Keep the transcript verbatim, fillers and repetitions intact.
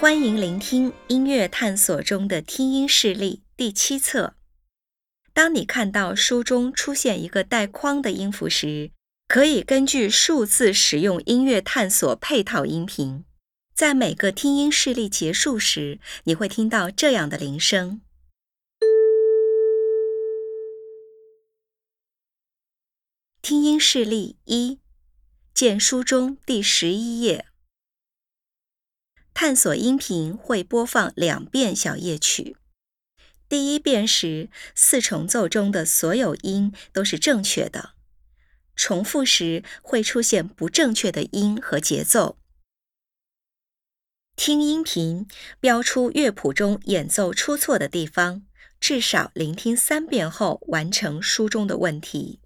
欢迎聆听音乐探索中的听音示例第七册。当你看到书中出现一个带框的音符时，可以根据数字使用音乐探索配套音频。在每个听音示例结束时，你会听到这样的铃声。听音示例一，见书中第十一页。探索音频会播放两遍小夜曲。第一遍时，四重奏中的所有音都是正确的，重复时会出现不正确的音和节奏。听音频，标出乐谱中演奏出错的地方，至少聆听三遍后完成书中的问题。